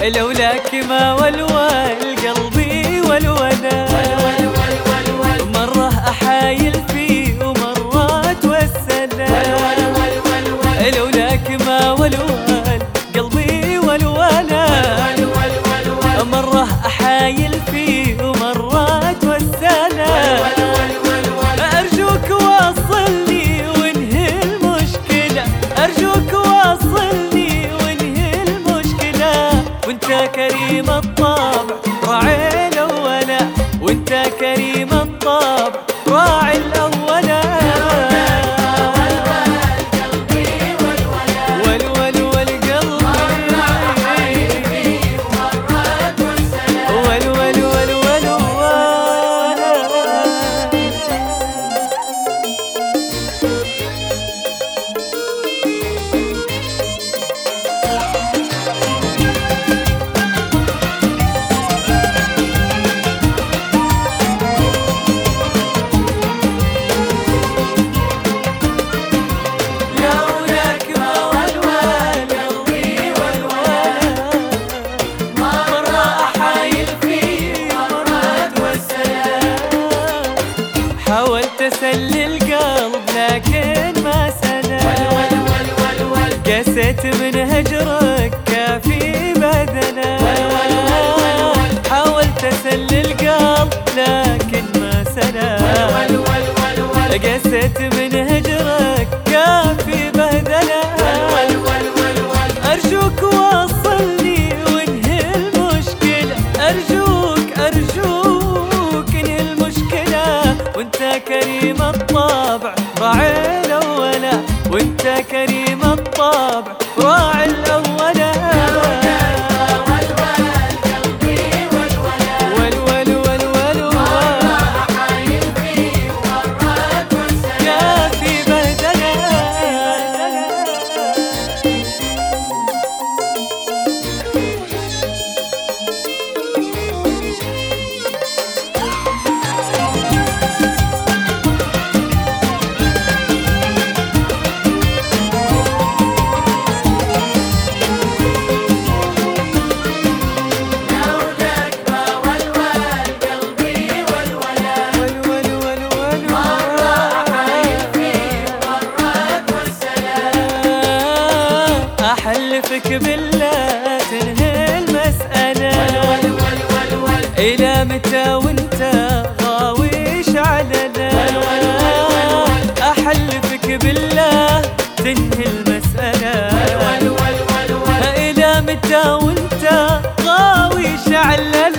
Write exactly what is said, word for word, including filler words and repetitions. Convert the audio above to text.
لولاك ما ولول قلبي ولولا، مرة أحايل فيه ومرة اتوسل، لولاك ما ولول قلبي ولولا، مرة أحايل فيه ومرة اتوسل، أرجوك وصلني وانهي المشكلة، أرجوك وصلني وانهي المشكلة، وانت كريم الطبع راعي الأولى، وانت كريم الطبع راعي الأولى، حاولت اسلي القلب لكن ما سنى، قسيت من هجرك كافي بدنا، حاولت اسلي القلب لكن ما سنى، قسيت من هجرك كافي بدنا، ارجوك وصلني وانهي المشكلة، ارجوك ارجوك انهي المشكلة، وانت كريم الطبع راعي الأولى، وانت كريم الطبع راعي الأولى، أحلفك بالله تنهي المسألة، إلى متى وانت غاوي شعلنا، أحلفك بالله تنهي المسألة، إلى متى وانت غاوي شعلنا.